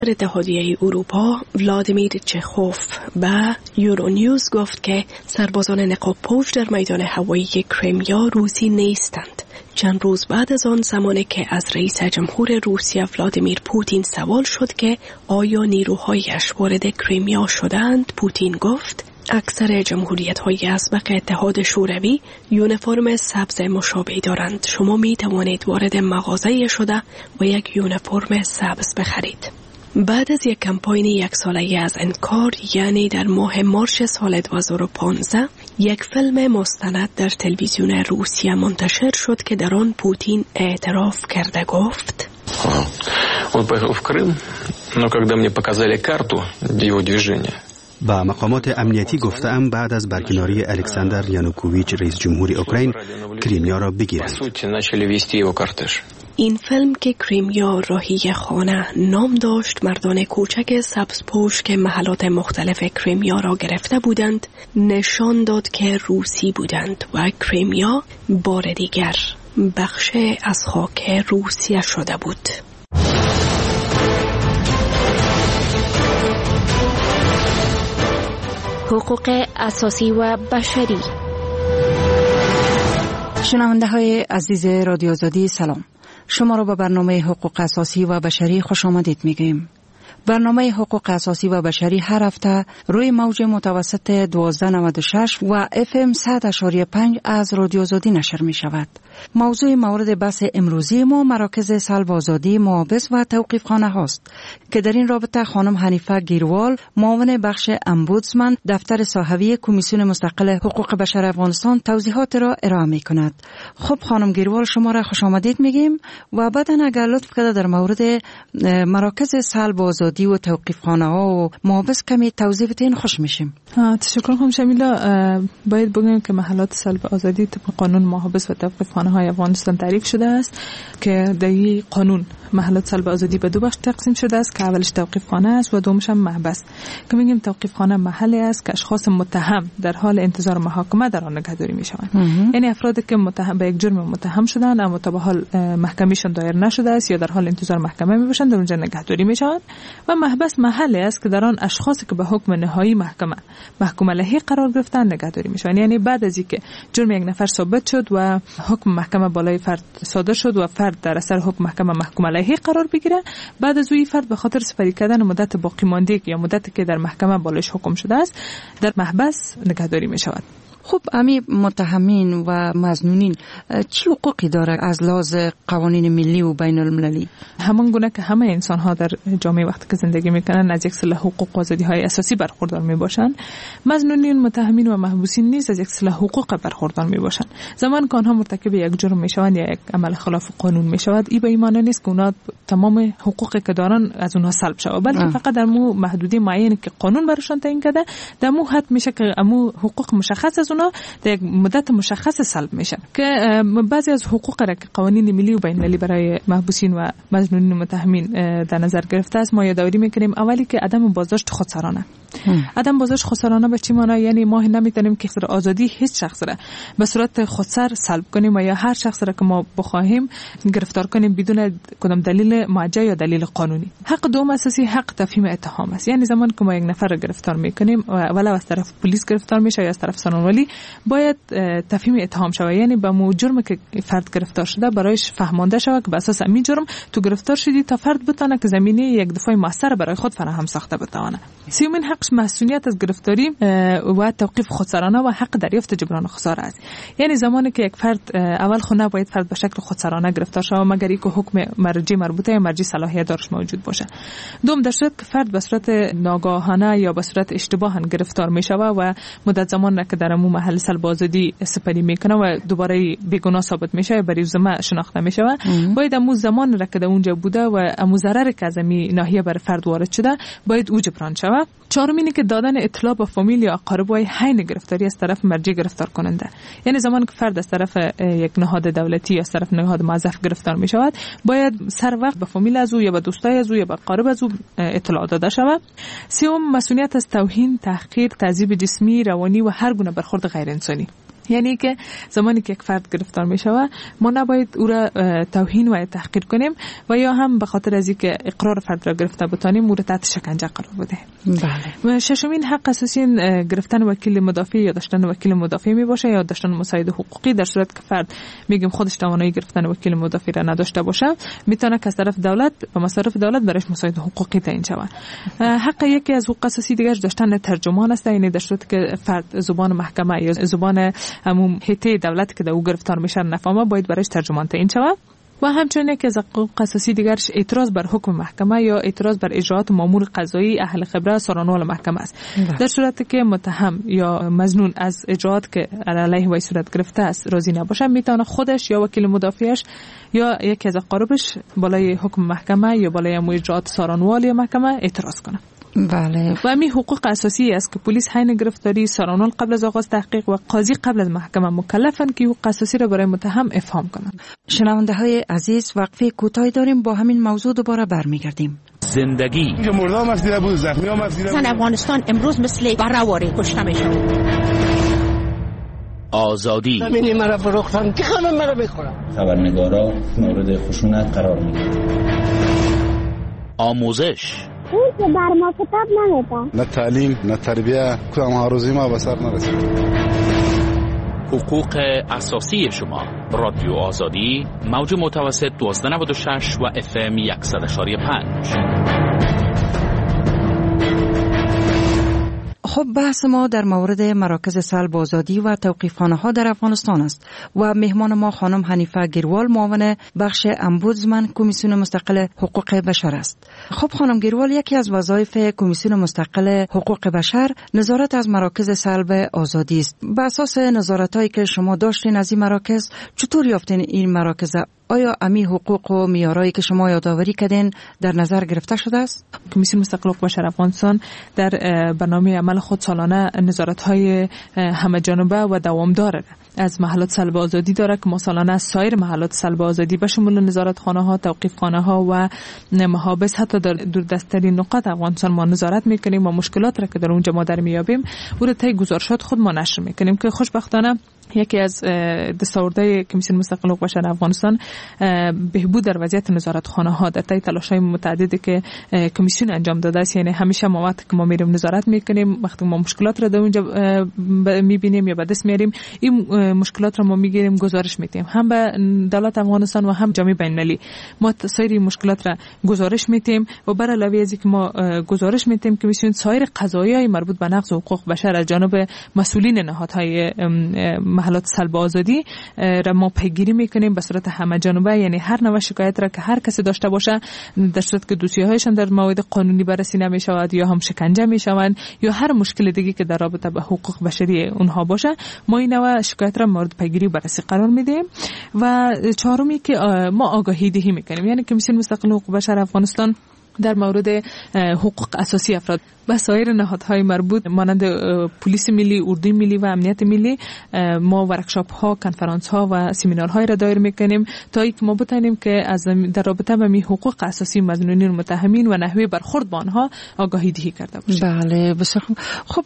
اتحادیه اروپا ولادیمیر چخوف به یورونیوز گفت که سربازان نقاب‌پوش در میدان هوایی کریمیا روسی نیستند. چند روز بعد از آن زمانی که از رئیس جمهور روسیه ولادیمیر پوتین سوال شد که آیا نیروهایش وارد کریمیا شدند، پوتین گفت اکثر جمهوریت‌های اسبق اتحاد شوروی یونیفرم سبز مشابهی دارند. شما می توانید وارد مغازه شده و یک یونیفرم سبز بخرید. بعد از یک کمپاین یک ساله از انکار، یعنی در ماه مارس سال 2015 یک فیلم مستند در تلویزیون روسیه منتشر شد که در آن پوتین اعتراف کرده گفت Он поехал в Крым, но когда мне показали карту его движения. با مقامات امنیتی گفتم بعد از برکناری الکساندر یانوکوویچ رئیس جمهوری اوکراین کریمیا را بگیرند. این فیلم که کریمیا راهی خانه نام داشت، مردان کوچک سبزپوش که محلات مختلف کریمیا را گرفته بودند نشان داد که روسی بودند و کریمیا بار دیگر بخش از خاک روسیه شده بود. حقوق اساسی و بشری. شنونده های عزیز رادیو آزادی سلام، شما را به برنامه حقوق اساسی و بشری خوش آمدید میگیم. برنامه حقوق اساسی و بشری هر هفته روی موج متوسط 1296 و FM 100.5 از رادیو آزادی نشر می شود. موضوع مورد بحث امروزی ما مراکز سلب آزادی محابس و توقیفخانه هاست که در این رابطه خانم حنیفه گیروال، معاون بخش امبودسمن دفتر صاحبی کمیسیون مستقل حقوق بشر افغانستان توضیحات را ارائه می کند. خب خانم گیروال، شما را خوش آمدید میگیم و بعدا اگر لطف کرده در مورد مراکز سلب آزادی و توقیفخانه ها و محابس کمی توضیح بدین خوش میشیم. تشکر خانم شمیلا. باید بگیم که محلات سلب آزادی طبق قانون محابس و توقیفخانه های افغانستان تعریف شده است که در این قانون محلات سلب آزادی به دو بخش تقسیم شده است که اولش توقیفخانه است و دومش هم محبس. که میگیم توقیفخانه محلی است که اشخاص متهم در حال انتظار محاکمه در آن نگهداری میشوند. یعنی افرادی که متهم به یک جرم متهم شدند اما تا به حال محکمهشان دایر نشده است یا در حال انتظار محکمه میباشند، در اونجا نگهداری میشوند. و محبس محلی است که در آن اشخاصی که به حکم نهایی محکوم علیه قرار گرفتن نگهداری میشوند. یعنی بعد از اینکه جرم یک نفر ثابت شد و حکم محکمه بالای فرد صادر شد و فرد در اثر حکم محکمه محکوم علیه قرار بگیره، بعد از این فرد به خاطر سپری کردن مدت باقی مانده یا مدتی که در محکمه بالایش حکم شده است در محبس نگهداری میشود. خب امی متهمین و مظنونین چه حقوقی داره از لحاظ قوانین ملی و بین المللی؟ همان گونه که همه انسان ها در جامعه وقتی که زندگی میکنن از یک سلسله حقوق و آزادی های اساسی برخوردار میباشند، مظنونین، متهمین و محبوسین نیز از یک سلسله حقوق برخوردار میباشند. زمان که آنها مرتکب یک جرم میشوند یا یک عمل خلاف قانون میشود، این به این معنی نیست که اونا تمام حقوقی که دارن از اونها سلب شود، بلکه فقط در مو محدودی معینی که قانون براشون تعیین کرده در مو حد میشه که امو حقوق مشخص از اونا در یک مدت مشخص سلب میشن. که بعضی از حقوق را که قوانین ملی و بین المللی برای محبوسین و مظنونین و متهمین در نظر گرفته است ما یادآوری میکنیم. اولی که عدم بازداشت خودسرانه. عدم بازداشت خودسرانه به چی معنی؟ یعنی ما نمیتونیم که آزادی هیچ شخص را به صورت خودسر سلب کنیم و یا هر شخص را که ما بخواهیم گرفتار کنیم بدون کدام دلیل معجه یا دلیل قانونی. حق دوم اساسی حق تفهیم اتهام است. یعنی زمان که ما یک نفر را گرفتار میکنیم ولو از طرف پلیس گرفتار میشه یا از طرف سنانولی، باید تفهیم اتهام شود. یعنی به مو جرم که فرد گرفتار شده برایش فهمانده شود که به اساس همین جرم تو گرفتار شدی تا فرد بتونه که زمینه یک دفاع موثر برای خود فراهم ساخته بتونه. سومین حق مسئولیت از گرفتاری و توقیف خودسرانه و حق دریافت جبران خسارت است. یعنی زمانی که یک فرد اول خونه باید فرد به شکل خودسرانه گرفتار شود مگر اینکه حکم مرجع مربوطه یا مرجع صلاحیت دارش موجود باشه. دوم در صورت که فرد به صورت ناگاهانه یا به صورت اشتباها گرفتار می شود و مدت زمان را که در مو محل سلب آزادی سپری میکنه و دوباره بیگناه ثابت میشه برای زمان شناخته میشه، باید امو زمان را که در اونجا بوده و امو ضرر که از می ناحیه بر فرد وارد شده باید او جبران شود. چهارمینی که دادن اطلاع به فامیل یا اقاربای حین گرفتاری از طرف مرجع گرفتار کننده. یعنی زمان که فرد از طرف یک نهاد دولتی یا از طرف نهاد موظف گرفتار می شود باید سر وقت به فامیل از او یا به دوستای از او یا به اقارب از او اطلاع داده شود. سوم مسئولیت از توهین، تحقیر، تعذیب جسمی، روانی و هر گونه برخورد غیر انسانی. یعنی که زمانی که یک فرد گرفتار می شود ما نباید او را توهین و تحقیر کنیم و یا هم به خاطر از اینکه اقرار فرد را گرفته بتانیم او را تحت شکنجه قرار بده. بله. و ششمین حق اساسی گرفتن وکیل مدافع یا داشتن وکیل مدافع می باشه یا داشتن مساعد حقوقی. در صورت که فرد میگیم خودش توانایی گرفتن وکیل مدافع را نداشته باشه میتونه از طرف دولت و مصارف دولت برایش مساعد حقوقی تعیین شود. حق یکی از حقوق اساسی دیگه داشتن ترجمان است. یعنی در صورت که فرد زبان محکمه یا زبان همون هیئت دولت که در او گرفتار میشه نفهمه باید برایش ترجمان تعیین شود. و همچنین که از حقوق اساسی دیگرش اعتراض بر حکم محکمه یا اعتراض بر اجراات مامور قضایی اهل خبره سارانوال محکمه است. در صورتی که متهم یا مظنون از اجراات که علیه وی صورت گرفته است راضی نباشه میتونه خودش یا وکیل مدافعش یا یکی از اقاربش بالای حکم محکمه یا بالای اجراات سارانوال یا محکمه اعتراض کنه. بله. و همین حقوق اساسی است که پلیس حین گرفتاری سارانوال قبل از آغاز تحقیق و قاضی قبل از محکمه مکلفند که حقوق اساسی را برای متهم افهام کنند. شنونده های عزیز وقفه کوتاهی داریم، با همین موضوع دوباره برمیگردیم. زندگی مردم مسئله بود، زخمی ها مسئله بود. افغانستان امروز مثل برآوری کشته میشه. آزادی زمینی مرا فروختن که خانم مرا بخورم. خبرنگارا مورد خشونت قرار میگیرن. آموزش اون که بر ما کتاب نمیدن، نه تعلیم نه تربیه، کدام هاروزی ما به سر نرسید. حقوق اساسی شما. رادیو آزادی موج متوسط 1296 و FM 100.5. خب بحث ما در مورد مراکز سلب آزادی و توقیفخانه ها در افغانستان است و مهمان ما خانم حنیفه گیروال، معاون بخش امبودزمن کمیسیون مستقل حقوق بشر است. خب خانم گیروال، یکی از وظایف کمیسیون مستقل حقوق بشر نظارت از مراکز سلب آزادی است. به اساس نظارتایی که شما داشتین از این مراکز، چطور یافتین این مراکز؟ آیا امی حقوق و معیارایی که شما یادآوری کردین در نظر گرفته شده است؟ کمیسیون مستقل حقوق بشر افغانستان در برنامه عمل خود سالانه نظارت‌های همه‌جانبه و دوامدار از محلات سلب آزادی داره که ما سالانه از سایر محلات سلب آزادی به شمول نظارتخانه‌ها، توقیفخانه‌ها و محابس حتی در دوردست‌ترین نقاط افغانستان ما نظارت می‌کنیم و مشکلات را که در اونجا ما در میابیم او را طی گزارشات خود ما نشر می‌کنیم که خوشبختانه یکی از دستاوردهای کمیسیون مستقل حقوق بشر افغانستان بهبود در وضعیت نظارتخانه‌ها در طی تلاش‌های متعددی که کمیسیون انجام داده است. یعنی همیشه ما وقتی که ما میریم نظارت میکنیم، وقتی ما مشکلات را در اونجا میبینیم یا به دست میاریم، این مشکلات را ما میگیریم گزارش میدیم هم به دولت افغانستان و هم جامعه بین‌المللی. ما سایر مشکلات را گزارش میدیم و بر علاوه از اینکه ما گزارش میدیم، کمیسیون سایر قضایای مربوط به نقض حقوق بشر از جانب مسئولین نهادهای محلات سلب آزادی را ما پیگیری میکنیم به صورت همه‌جانبه. یعنی هر نوع شکایت را که هر کسی داشته باشه، در صورت که دوسیه‌هایشان در موارد قانونی بررسی نمی‌شود یا هم شکنجه می‌شوند یا هر مشکل دیگری که در رابطه با حقوق بشری اونها باشه، ما این نوع شکایت را مورد پیگیری بررسی قرار میدیم. و چهارمی که ما آگاهی دهی میکنیم، یعنی کمیسیون مستقل حقوق بشر افغانستان در مورد حقوق اساسی افراد و سایر نهادهای مربوط مانند پلیس ملی، اردوی ملی و امنیت ملی ما ورکشاپ ها، کنفرانس ها و سمینارهای را دایر میکنیم تا اینکه ما بتونیم که از در رابطه با حقوق اساسی مظنونین و متهمین و نحوه برخورد با آنها آگاهی دهی کرده باشیم. بله بسیار خوب.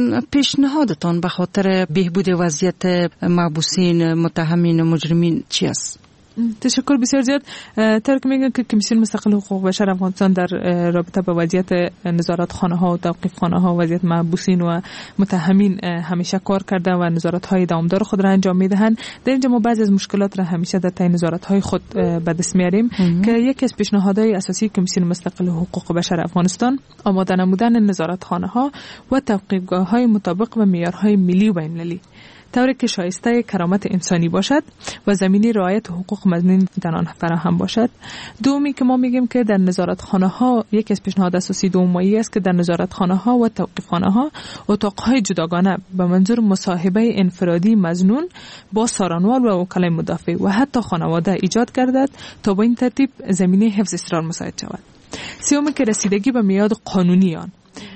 پیشنهادتان به خاطر بهبود وضعیت محبوسین، متهمین و مجرمین چی است؟ تشکر بسیار زیاد. طور که میگن که کمیسیون مستقل حقوق بشر افغانستان در رابطه با وضعیت نظارتخانه‌ها و توقیفخانه‌ها، وضعیت محبوسین و متهمین همیشه کار کرده و نظارت‌های دوامدار خود را انجام میدهند. در اینجا ما بعضی از مشکلات را همیشه در طی نظارت‌های خود به دست میاریم که یکی از پیشنهادهای اساسی کمیسیون مستقل حقوق بشر افغانستان آماده نمودن نظارتخانه‌ها و توقیفگاه‌های مطابق با معیارهای ملی و بین‌المللی، طوری که شایسته کرامت انسانی باشد و زمینی رعایت حقوق مظنونین در آن فراهم باشد. دومی که ما میگیم که در نظارتخانه ها یکی از پیشنهاد اساسی دومی است که در نظارتخانه ها و توقیفخانه ها اتاقهای جداگانه به منظور مصاحبه انفرادی مظنون با سارانوال و وکلای مدافع و حتی خانواده ایجاد گردد تا با این ترتیب زمینه حفظ اسرار مساعد شود. سومی که رسیدگی به میعاد قانونی آن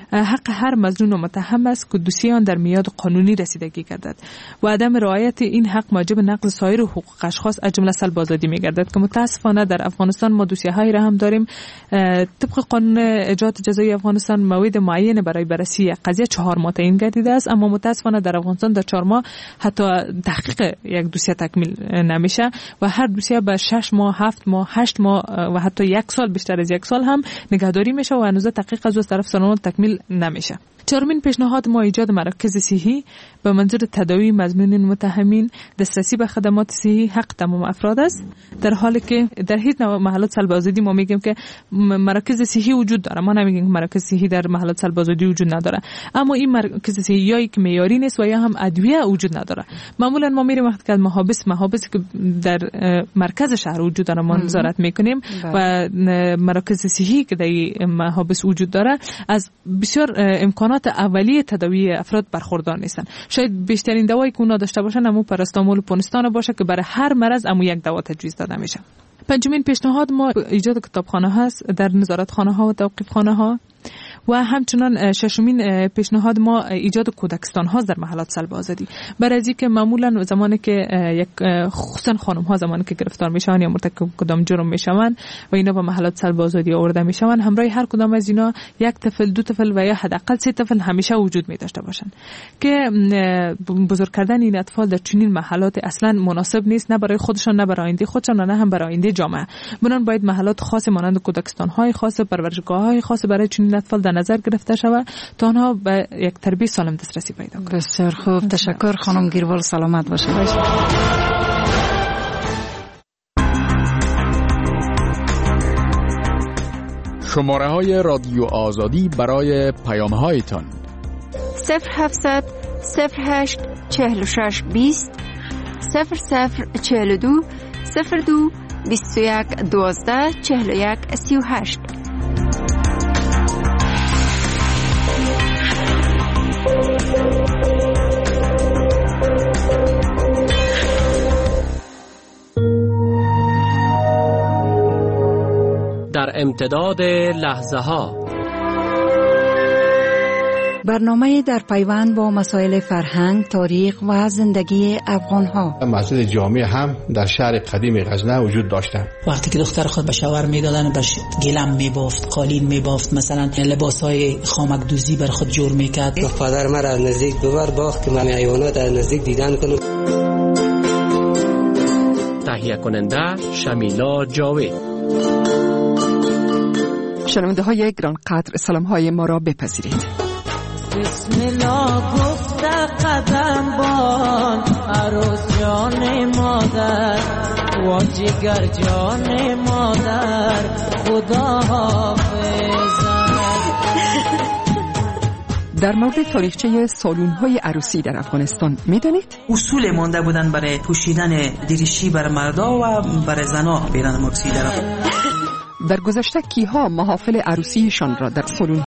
حق هر مظنون و متهم است که دوسیه آن در میاد قانونی رسیدگی گردد و عدم رعایت این حق موجب نقض سایر حقوق اشخاص از جمله سلب آزادی می‌گردد که متاسفانه در افغانستان ما دوسیه‌هایی را هم داریم طبق قانون اجرات جزایی افغانستان موعد معین برای بررسی قضیه 4 ماه تعیین گردیده است، اما متاسفانه در افغانستان در 4 ماه حتی تحقیق یک دوسیه تکمیل نمیشه و هر دوسیه به 6 ماه 7 ماه 8 ماه و حتی 1 سال بیشتر از 1 سال هم نگهداری میشه و هنوز تحقیق از طرف سالمند تکمیل نمیشه. چهارمین پیشنهاد ما ایجاد مراکز صحی به منظور تداوی مظنونین متهمین. دسترسی به خدمات صحی حق تمام افراد است، در حالی که در هیچ نوع محلات سلب آزادی ما میگیم که مراکز صحی وجود داره، ما نمیگیم که مراکز صحی در محلات سلب آزادی وجود نداره، اما این مراکز صحی یا یک معیاری نیست و یا هم ادویه وجود نداره. معمولا ما میریم وقتی که محابس که در مرکز شهر وجود داره ما نظارت میکنیم و مراکز صحی که در محابس وجود داره از بسیار امکانات اولیه تداوی افراد برخوردار نیستن. شاید بیشترین دوایی که اونا داشته باشن همون پاراستامول و پونستان باشه که برای هر مرض همون یک دوا تجویز داده میشه. پنجمین پیشنهاد ما ایجاد کتابخانه هست در نظارتخانه ها و توقیفخانه ها و همچنان ششمین پیشنهاد ما ایجاد کودکستان ها در محلات سلب آزادی. برای از اینکه معمولا زمانی که خصوصا خانم ها زمانی که گرفتار میشن یا مرتکب کدام جرم میشن و اینا به محلات سلب آزادی آورده میشن، همراه هر کدام از اینا 1 طفل 2 طفل و یا حداقل 3 طفل همیشه وجود می داشته باشن که بزرگ کردن این اطفال در چنین محلات اصلا مناسب نیست، نه برای خودشان نه برای آینده خودشان نه هم برای آینده جامعه. بنابراین باید محلات خاص مانند کودکستان های خاص، پرورشگاه های خاص برای چنین اطفال در نظر گرفته شود تا آنها به یک تربیت سالم دسترسی پیدا کنند. بسیار خوب، تشکر خانم گیروال، سلامت باشید. شماره های رادیو آزادی برای پیام هایتان 0700 08 46 20 0042 02 21 12 41 38. در امتداد لحظه ها برنامه در پیوند با مسائل فرهنگ، تاریخ و زندگی افغان ها. مسجد جامع هم در شهر قدیم غزنه وجود داشتن. وقتی که دختر خود به شوهر میدادن بهش گلم میبافت، قالین میبافت، مثلا لباسای خامک دوزی بر خود جور میکرد. پدر مرا از نزدیک ببر باخت که من حیوانات از نزدیک دیدن کنم. تهیه کننده شمیلا جاوید. شنونده های گران قدر، سلام های ما را بپذیرید. بسم الله گفته قدم بان عروس جان مادر و جگر جان مادر خدا حافظ. در مورد تاریخچه سالون‌های عروسی در افغانستان می‌دانید؟ اصول مانده بودن برای پوشیدن دریشی بر مردا و بر زنها بیرون عروسی در گذشته کیها محافل عروسیشان را در سالن